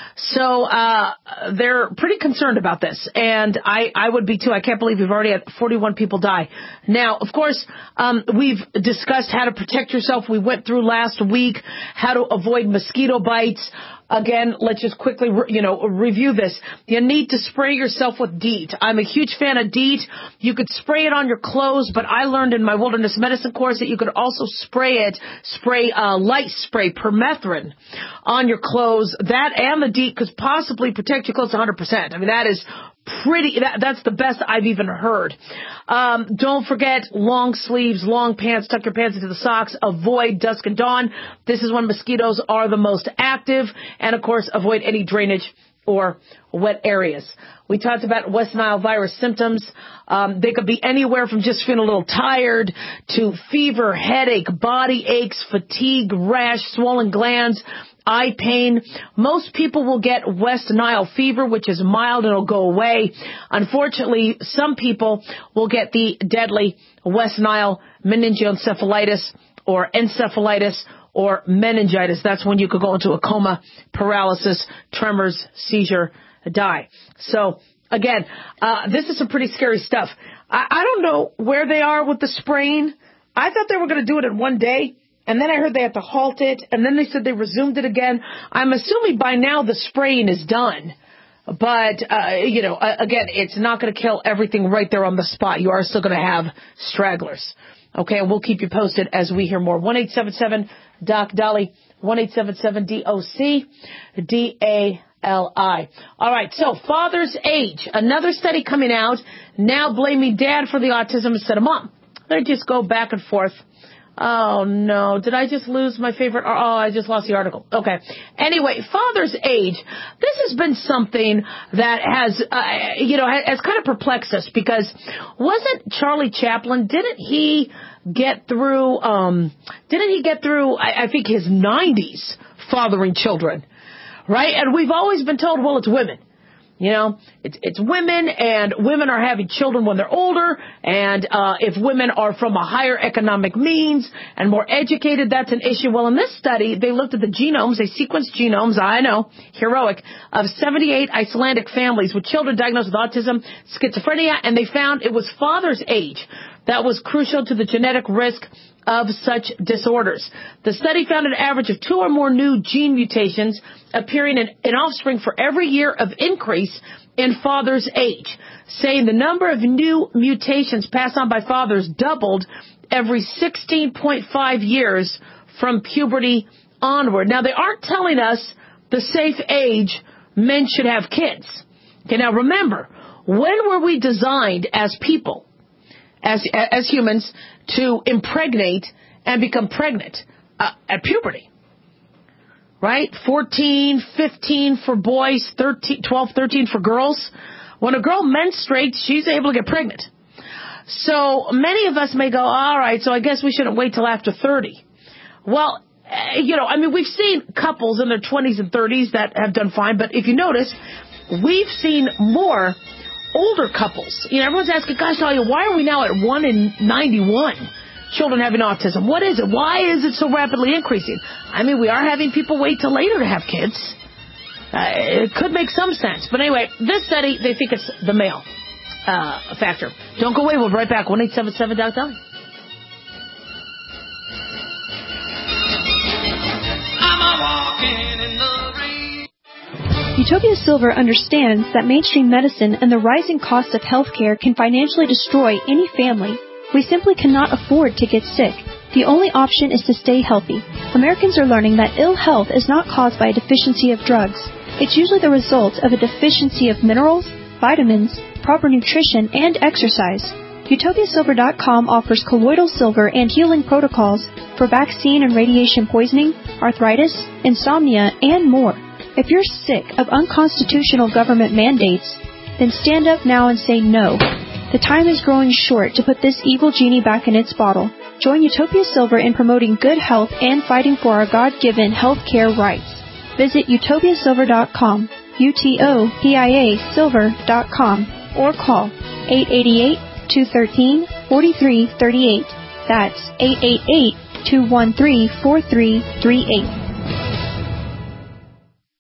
So uh they're pretty concerned about this, and I, I would be too. I can't believe we've already had forty-one people die. Now, of course, um we've discussed how to protect yourself. We went through last week how to avoid mosquito bites. Again, let's just quickly, you know, review this. You need to spray yourself with DEET. I'm a huge fan of DEET. You could spray it on your clothes, but I learned in my wilderness medicine course that you could also spray it, spray uh, light spray, permethrin, on your clothes. That and the DEET could possibly protect your clothes one hundred percent. I mean, that is pretty, that, that's the best I've even heard. Um, don't forget long sleeves, long pants, tuck your pants into the socks, avoid dusk and dawn. This is when mosquitoes are the most active, and of course, avoid any drainage or wet areas. We talked about West Nile virus symptoms. Um, they could be anywhere from just feeling a little tired to fever, headache, body aches, fatigue, rash, swollen glands, eye pain. Most people will get West Nile fever, which is mild and it'll go away. Unfortunately, some people will get the deadly West Nile meningoencephalitis or encephalitis or meningitis. That's when you could go into a coma, paralysis, tremors, seizure, die. So again, uh, this is some pretty scary stuff. I, I don't know where they are with the spraying. I thought they were going to do it in one day. And then I heard they had to halt it, and then they said they resumed it again. I'm assuming by now the spraying is done. But, uh, you know, uh, again, it's not going to kill everything right there on the spot. You are still going to have stragglers. Okay, and we'll keep you posted as we hear more. one eight seven seven D O C Dolly, one eight seven seven D O C D A L I. All right, so father's age. Another study coming out, now blaming dad for the autism instead of mom. They just go back and forth. Oh, no. Did I just lose my favorite? Oh, I just lost the article. Okay. Anyway, father's age. This has been something that has, uh, you know, has kind of perplexed us because wasn't Charlie Chaplin, didn't he get through, um, didn't he get through, I, I think, his nineties fathering children, right? And we've always been told, well, it's women. You know, it's, it's women, and women are having children when they're older, and uh if women are from a higher economic means and more educated, that's an issue. Well, in this study, they looked at the genomes, they sequenced genomes, I know, heroic, of seventy-eight Icelandic families with children diagnosed with autism, schizophrenia, and they found it was father's age that was crucial to the genetic risk of such disorders. The study found an average of two or more new gene mutations appearing in, in offspring for every year of increase in father's age, saying the number of new mutations passed on by fathers doubled every sixteen point five years from puberty onward. Now, they aren't telling us the safe age men should have kids. Okay, now remember, when were we designed as people, as as humans, to impregnate and become pregnant? Uh, at puberty, right? fourteen, fifteen for boys, thirteen, twelve, thirteen for girls. When a girl menstruates, she's able to get pregnant. So many of us may go, all right, so I guess we shouldn't wait till after thirty. Well, uh, you know, I mean, we've seen couples in their twenties and thirties that have done fine, but if you notice, we've seen more older couples. You know, everyone's asking, gosh, Dahlia, why are we now at one in ninety-one children having autism? What is it? Why is it so rapidly increasing? I mean, we are having people wait till later to have kids. Uh, it could make some sense. But anyway, this study, they think it's the male uh, factor. Don't go away. We'll be right back. one eight seven seven D O C Dolly. I'm a walking in the rain. Utopia Silver understands that mainstream medicine and the rising cost of healthcare can financially destroy any family. We simply cannot afford to get sick. The only option is to stay healthy. Americans are learning that ill health is not caused by a deficiency of drugs. It's usually the result of a deficiency of minerals, vitamins, proper nutrition, and exercise. Utopia Silver dot com offers colloidal silver and healing protocols for vaccine and radiation poisoning, arthritis, insomnia, and more. If you're sick of unconstitutional government mandates, then stand up now and say no. The time is growing short to put this evil genie back in its bottle. Join Utopia Silver in promoting good health and fighting for our God-given health care rights. Visit Utopia Silver dot com, U T O P I A Silver dot com, or call eight eight eight, two one three, four three three eight. That's eight eight eight, two one three, four three three eight.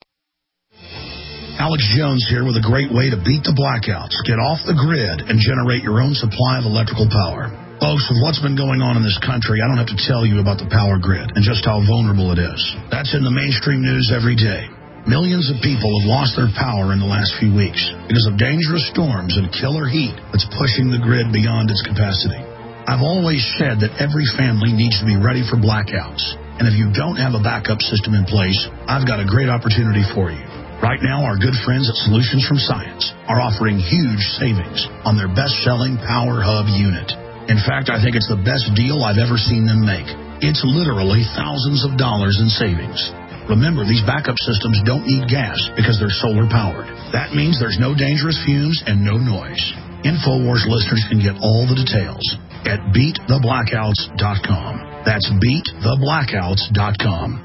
Alex Jones here with a great way to beat the blackouts, get off the grid, and generate your own supply of electrical power. Folks, with what's been going on in this country, I don't have to tell you about the power grid and just how vulnerable it is. That's in the mainstream news every day. Millions of people have lost their power in the last few weeks because of dangerous storms and killer heat that's pushing the grid beyond its capacity. I've always said that every family needs to be ready for blackouts. And if you don't have a backup system in place, I've got a great opportunity for you. Right now, our good friends at Solutions from Science are offering huge savings on their best-selling Power Hub unit. In fact, I think it's the best deal I've ever seen them make. It's literally thousands of dollars in savings. Remember, these backup systems don't need gas because they're solar-powered. That means there's no dangerous fumes and no noise. InfoWars listeners can get all the details at beat the blackouts dot com. That's beat the blackouts dot com.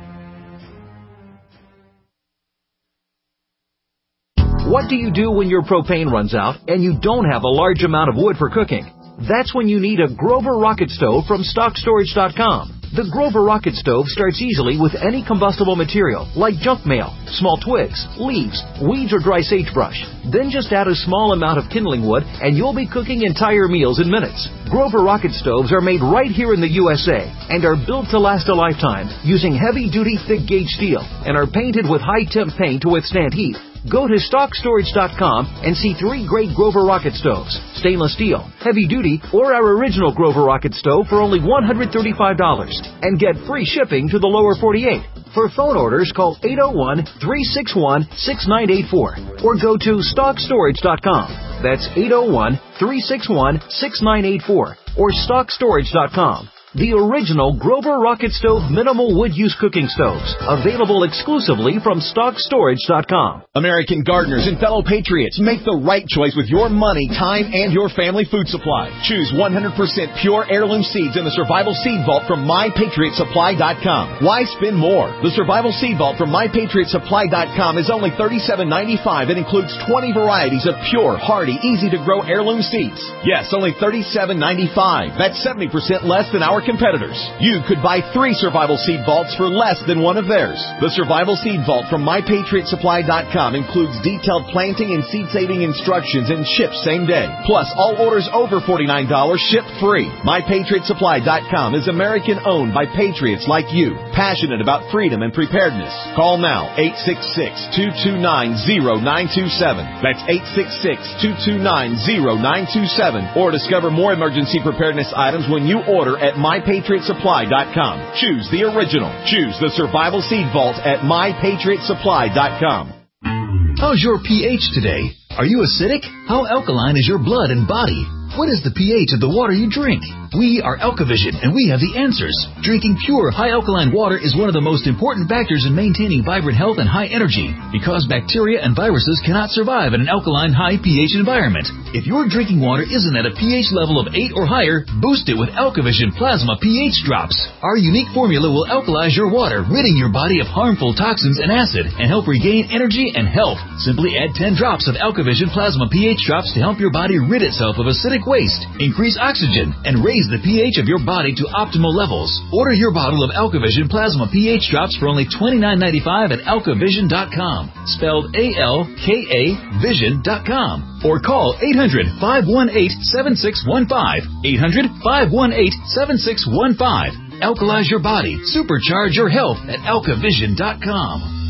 What do you do when your propane runs out and you don't have a large amount of wood for cooking? That's when you need a Grover Rocket Stove from stock storage dot com. The Grover Rocket Stove starts easily with any combustible material, like junk mail, small twigs, leaves, weeds, or dry sagebrush. Then just add a small amount of kindling wood, and you'll be cooking entire meals in minutes. Grover Rocket Stoves are made right here in the U S A and are built to last a lifetime using heavy-duty, thick-gauge steel and are painted with high-temp paint to withstand heat. Go to stock storage dot com and see three great Grover Rocket Stoves, stainless steel, heavy duty, or our original Grover Rocket Stove for only one hundred thirty-five dollars and get free shipping to the lower forty-eight. For phone orders, call eight oh one, three six one, six nine eight four or go to stock storage dot com. That's eight oh one, three six one, six nine eight four or stock storage dot com. The original Grover Rocket Stove minimal wood use cooking stoves, available exclusively from stock storage dot com. American gardeners and fellow patriots, make the right choice with your money, time, and your family food supply. Choose one hundred percent pure heirloom seeds in the Survival Seed Vault from my patriot supply dot com. Why spend more? The Survival Seed Vault from my patriot supply dot com is only thirty-seven ninety-five and includes twenty varieties of pure, hardy, easy-to-grow heirloom seeds. Yes, only thirty-seven ninety-five. That's seventy percent less than our competitors. You could buy three Survival Seed Vaults for less than one of theirs. The Survival Seed Vault from my patriot supply dot com includes detailed planting and seed-saving instructions and ships same day. Plus, all orders over forty-nine dollars ship free. my patriot supply dot com is American-owned by patriots like you, passionate about freedom and preparedness. Call now, eight six six, two two nine, zero nine two seven. That's eight six six, two two nine, zero nine two seven. Or discover more emergency preparedness items when you order at my patriot supply dot com. Choose the original. Choose the Survival Seed Vault at my patriot supply dot com. How's your pH today? Are you acidic? How alkaline is your blood and body? What is the pH of the water you drink? We are AlkaVision, and we have the answers. Drinking pure, high alkaline water is one of the most important factors in maintaining vibrant health and high energy, because bacteria and viruses cannot survive in an alkaline, high pH environment. If your drinking water isn't at a pH level of eight or higher, boost it with AlkaVision Plasma pH Drops. Our unique formula will alkalize your water, ridding your body of harmful toxins and acid, and help regain energy and health. Simply add ten drops of AlkaVision Plasma pH Drops to help your body rid itself of acidic waste, increase oxygen, and raise the pH of your body to optimal levels. Order your bottle of AlkaVision Plasma pH Drops for only twenty-nine ninety-five at alka vision dot com, spelled A L K A vision dot com, or call eight hundred, five one eight, seven six one five, eight hundred, five one eight, seven six one five. Alkalize your body, supercharge your health at alka vision dot com.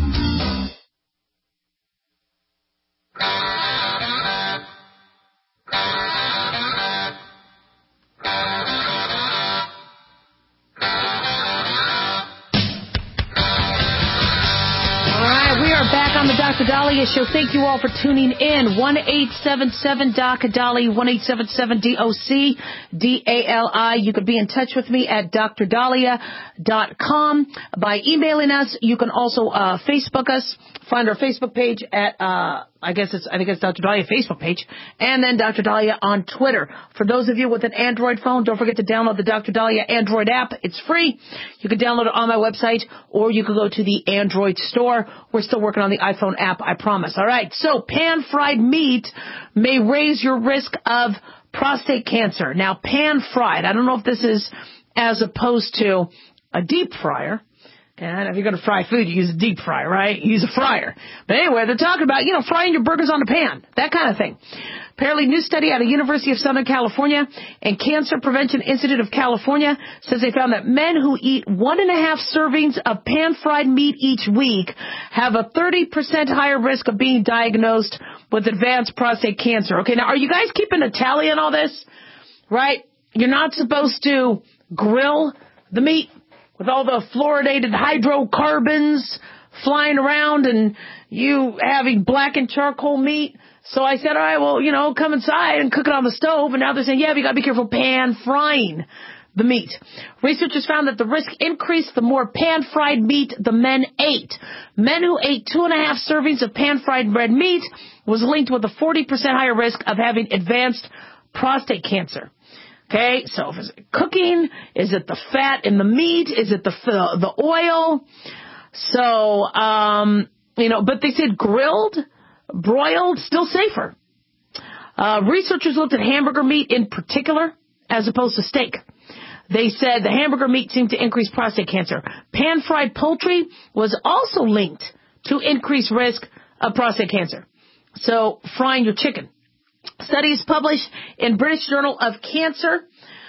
Doctor Daliah Show. Thank you all for tuning in. one eight seven seven D O C Dali, one eight seven seven D O C D A L I. You can be in touch with me at dr daliah dot com by emailing us. You can also uh, Facebook us. Find our Facebook page at, uh, I guess it's, I think it's Doctor Daliah Facebook page, and then Doctor Daliah on Twitter. For those of you with an Android phone, don't forget to download the Doctor Daliah Android app. It's free. You can download it on my website, or you can go to the Android store. We're still working on the iPhone app, I promise. All right. So pan-fried meat may raise your risk of prostate cancer. Now, pan-fried, I don't know if this is as opposed to a deep fryer. And if you're going to fry food, you use a deep fry, right? You use a fryer. But anyway, they're talking about, you know, frying your burgers on the pan, that kind of thing. Apparently, a new study out of University of Southern California and Cancer Prevention Institute of California says they found that men who eat one and a half servings of pan-fried meat each week have a thirty percent higher risk of being diagnosed with advanced prostate cancer. Okay, now, are you guys keeping a tally on all this? Right? You're not supposed to grill the meat with all the fluoridated hydrocarbons flying around and you having blackened charcoal meat. So I said, all right, well, you know, come inside and cook it on the stove. And now they're saying, yeah, but you got to be careful pan frying the meat. Researchers found that the risk increased the more pan-fried meat the men ate. Men who ate two and a half servings of pan-fried red meat was linked with a forty percent higher risk of having advanced prostate cancer. Okay, so is it cooking? Is it the fat in the meat? Is it the the oil? So, um, you know, but they said grilled, broiled, still safer. Uh, researchers looked at hamburger meat in particular as opposed to steak. They said the hamburger meat seemed to increase prostate cancer. Pan-fried poultry was also linked to increased risk of prostate cancer. So, frying your chicken. Studies published in British Journal of Cancer.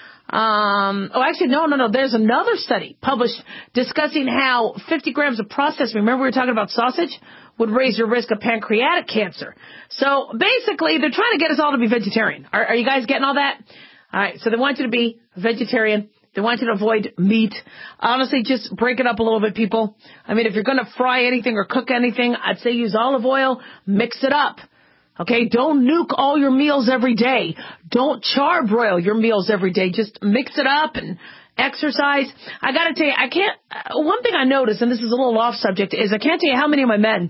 Um, oh, actually, no, no, no. There's another study published discussing how fifty grams of processed, remember we were talking about sausage, would raise your risk of pancreatic cancer. So basically, they're trying to get us all to be vegetarian. Are, are you guys getting all that? All right, so they want you to be vegetarian. They want you to avoid meat. Honestly, just break it up a little bit, people. I mean, if you're going to fry anything or cook anything, I'd say use olive oil, mix it up. Okay, don't nuke all your meals every day. Don't charbroil your meals every day. Just mix it up and exercise. I got to tell you, I can't, uh, one thing I noticed, and this is a little off subject, is I can't tell you how many of my men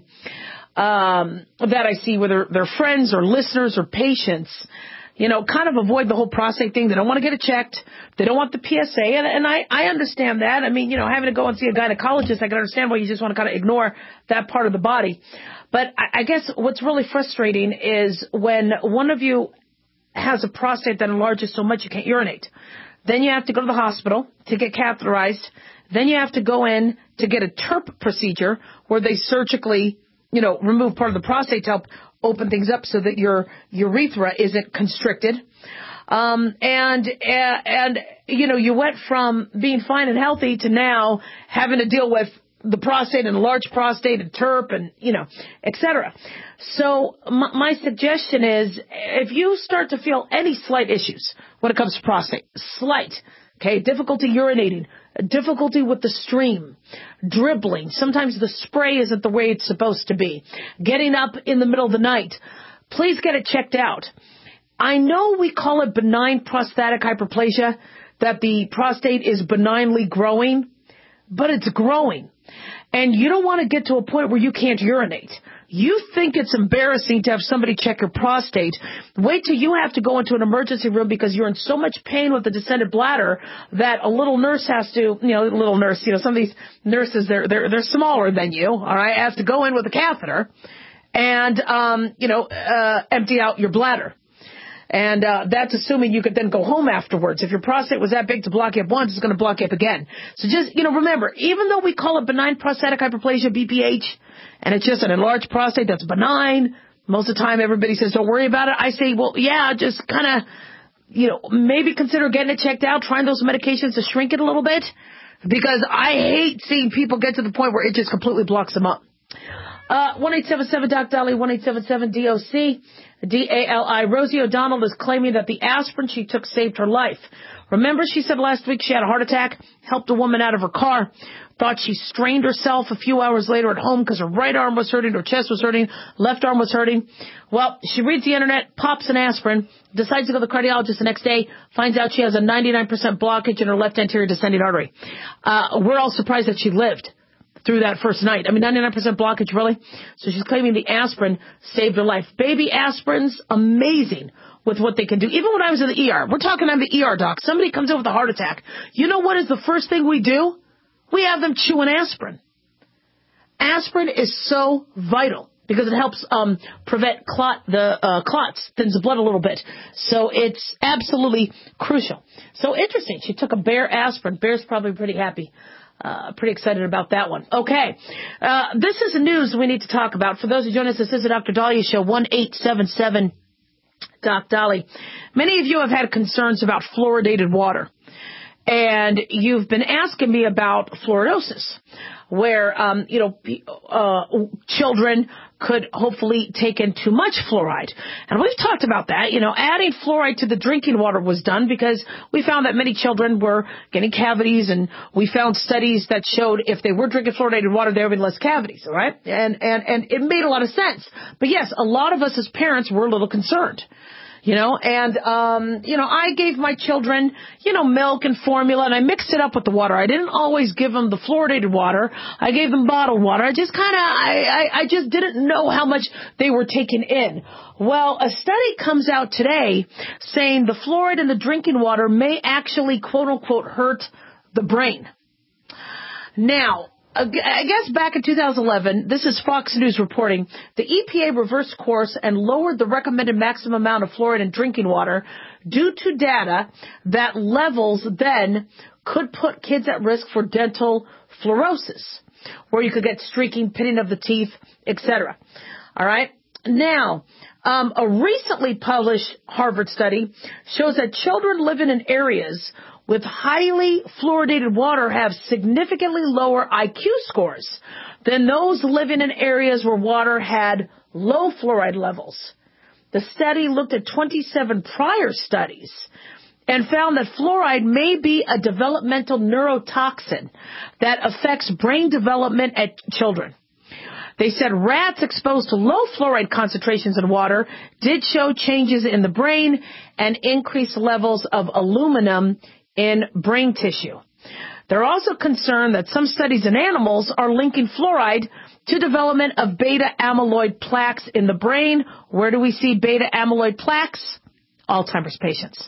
um, that I see, whether they're friends or listeners or patients, you know, kind of avoid the whole prostate thing. They don't want to get it checked. They don't want the P S A. And, and I, I understand that. I mean, you know, having to go and see a gynecologist, I can understand why you just want to kind of ignore that part of the body. But I, I guess what's really frustrating is when one of you has a prostate that enlarges so much you can't urinate. Then you have to go to the hospital to get catheterized. Then you have to go in to get a TURP procedure where they surgically, you know, remove part of the prostate to help open things up so that your urethra isn't constricted. Um, and, uh, and, you know, you went from being fine and healthy to now having to deal with the prostate and large prostate and TURP and, you know, et cetera. So my, my suggestion is if you start to feel any slight issues when it comes to prostate, slight, okay, difficulty urinating, difficulty with the stream, dribbling, sometimes the spray isn't the way it's supposed to be, getting up in the middle of the night, please get it checked out. I know we call it benign prostatic hyperplasia, that the prostate is benignly growing, but it's growing. And you don't want to get to a point where you can't urinate. You think it's embarrassing to have somebody check your prostate. Wait till you have to go into an emergency room because you're in so much pain with the distended bladder that a little nurse has to, you know, a little nurse, you know, some of these nurses, they're, they're, they're smaller than you, all right, have to go in with a catheter and, um, you know, uh, empty out your bladder. And uh, that's assuming you could then go home afterwards. If your prostate was that big to block you up once, it's going to block you up again. So just, you know, remember, even though we call it benign prostatic hyperplasia, B P H, and it's just an enlarged prostate that's benign, most of the time everybody says, don't worry about it. I say, well, yeah, just kind of, you know, maybe consider getting it checked out, trying those medications to shrink it a little bit, because I hate seeing people get to the point where it just completely blocks them up. Uh, one eight seven seven Doc Dolly, one eight seven seven D O C, D A L I. Rosie O'Donnell is claiming that the aspirin she took saved her life. Remember, she said last week she had a heart attack, helped a woman out of her car, thought she strained herself a few hours later at home because her right arm was hurting, her chest was hurting, left arm was hurting. Well, she reads the internet, pops an aspirin, decides to go to the cardiologist the next day, finds out she has a ninety-nine percent blockage in her left anterior descending artery. Uh, we're all surprised that she lived through that first night. I mean, ninety-nine percent blockage, really? So she's claiming the aspirin saved her life. Baby aspirin's amazing with what they can do. Even when I was in the E R, we're talking on the E R, doc. Somebody comes in with a heart attack. You know what is the first thing we do? We have them chew an aspirin. Aspirin is so vital because it helps um, prevent clot, the uh, clots, thins the blood a little bit. So it's absolutely crucial. So interesting. She took a Bear aspirin. Bear's probably pretty happy Uh, pretty excited about that one. Okay. Uh, this is the news we need to talk about. For those who join us, this is the Doctor Dahlia Show, one eight seven seven Doc Dolly. Many of you have had concerns about fluoridated water. And you've been asking me about fluoridosis, where, um, you know, uh, children could hopefully take in too much fluoride. And we've talked about that. You know, adding fluoride to the drinking water was done because we found that many children were getting cavities, and we found studies that showed if they were drinking fluoridated water, there would be less cavities, all right? And, and, and it made a lot of sense. But yes, a lot of us as parents were a little concerned. You know, and, um, you know, I gave my children, you know, milk and formula, and I mixed it up with the water. I didn't always give them the fluoridated water. I gave them bottled water. I just kind of, I, I, I just didn't know how much they were taking in. Well, a study comes out today saying the fluoride in the drinking water may actually, quote unquote, hurt the brain. Now, I guess back in two thousand eleven, this is Fox News reporting, the E P A reversed course and lowered the recommended maximum amount of fluoride in drinking water due to data that levels then could put kids at risk for dental fluorosis, where you could get streaking, pitting of the teeth, et cetera. All right? Now, um, a recently published Harvard study shows that children living in areas with highly fluoridated water have significantly lower I Q scores than those living in areas where water had low fluoride levels. The study looked at twenty-seven prior studies and found that fluoride may be a developmental neurotoxin that affects brain development at children. They said rats exposed to low fluoride concentrations in water did show changes in the brain and increased levels of aluminum in brain tissue. They're also concerned that some studies in animals are linking fluoride to development of beta amyloid plaques in the brain. Where do we see beta amyloid plaques? Alzheimer's patients.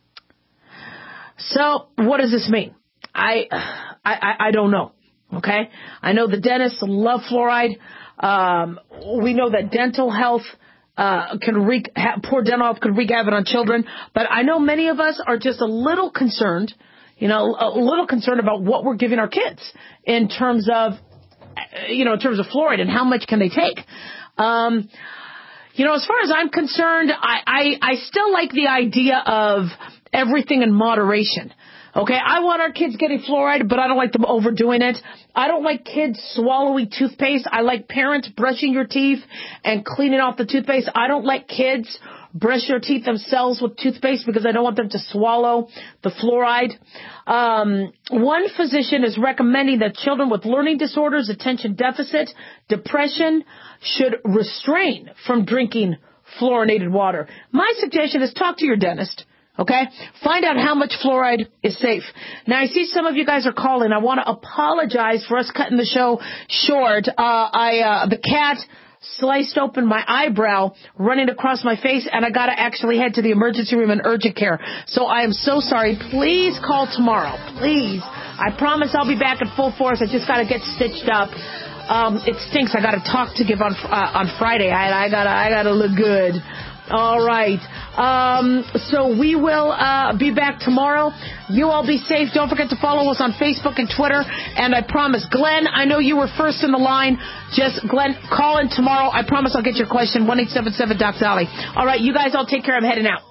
So what does this mean? I, I, I don't know. Okay. I know the dentists love fluoride. Um, we know that dental health Uh, can wreak, ha, poor dental health can wreak havoc on children. But I know many of us are just a little concerned, you know, a little concerned about what we're giving our kids in terms of, you know, in terms of fluoride and how much can they take. Um, you know, as far as I'm concerned, I, I, I still like the idea of everything in moderation. Okay, I want our kids getting fluoride, but I don't like them overdoing it. I don't like kids swallowing toothpaste. I like parents brushing your teeth and cleaning off the toothpaste. I don't like kids brush their teeth themselves with toothpaste because I don't want them to swallow the fluoride. Um, one physician is recommending that children with learning disorders, attention deficit, depression should restrain from drinking fluorinated water. My suggestion is talk to your dentist. Okay? Find out how much fluoride is safe. Now, I see some of you guys are calling. I want to apologize for us cutting the show short. Uh, I, uh, the cat sliced open my eyebrow running across my face, and I got to actually head to the emergency room and urgent care. So I am so sorry. Please call tomorrow. Please. I promise I'll be back in full force. I just got to get stitched up. Um, it stinks. I got to talk to give on, uh, on Friday. I, I gotta, I gotta look good. All right. Um, so we will uh, be back tomorrow. You all be safe. Don't forget to follow us on Facebook and Twitter. And I promise, Glenn, I know you were first in the line. Just, Glenn, call in tomorrow. I promise I'll get your question. one eight seven seven Doc Dolly. All right, you guys all take care. I'm heading out.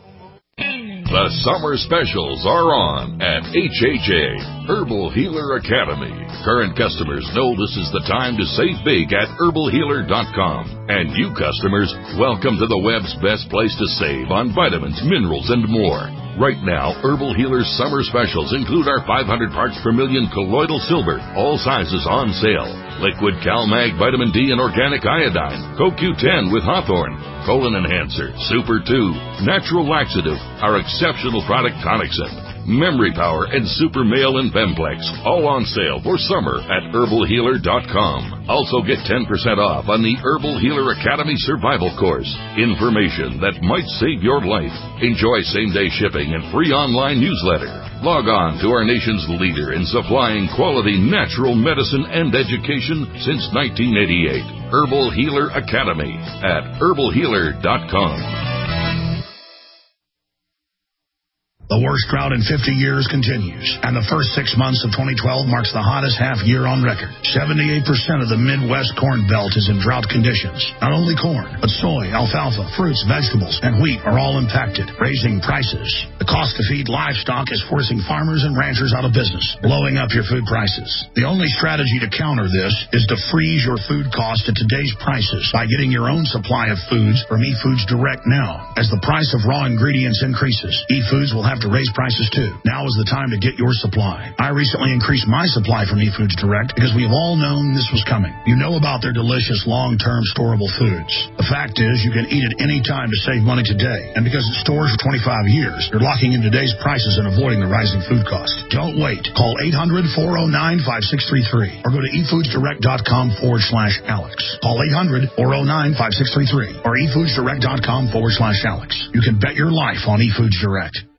The summer specials are on at H H A, Herbal Healer Academy. Current customers know this is the time to save big at herbal healer dot com. And you customers, welcome to the web's best place to save on vitamins, minerals, and more. Right now, Herbal Healer's summer specials include our five hundred parts per million colloidal silver, all sizes on sale. Liquid CalMag Vitamin D and Organic Iodine, Co Q ten with Hawthorne, Colon Enhancer, Super two, Natural Laxative, our exceptional product Tonicsip, Memory Power, and Super Male and Bemplex, all on sale for summer at herbal healer dot com. Also get ten percent off on the Herbal Healer Academy Survival Course. Information that might save your life. Enjoy same-day shipping and free online newsletter. Log on to our nation's leader in supplying quality natural medicine and education since nineteen eighty-eight. Herbal Healer Academy at herbal healer dot com. The worst drought in fifty years continues, and the first six months of twenty twelve marks the hottest half year on record. seventy-eight percent of the Midwest corn belt is in drought conditions. Not only corn, but soy, alfalfa, fruits, vegetables, and wheat are all impacted, raising prices. The cost to feed livestock is forcing farmers and ranchers out of business, blowing up your food prices. The only strategy to counter this is to freeze your food cost at today's prices by getting your own supply of foods from eFoods Direct now. As the price of raw ingredients increases, eFoods will have to raise prices too. Now is the time to get your supply. I recently increased my supply from eFoods Direct because we have all known this was coming. You know about their delicious long-term storable foods. The fact is you can eat it any time to save money today. And because it stores for twenty-five years, you're locking in today's prices and avoiding the rising food cost. Don't wait. Call eight hundred, four oh nine, five six three three or go to efoodsdirect.com forward slash Alex. Call eight hundred, four oh nine, five six three three or efoodsdirect.com forward slash Alex. You can bet your life on eFoods Direct.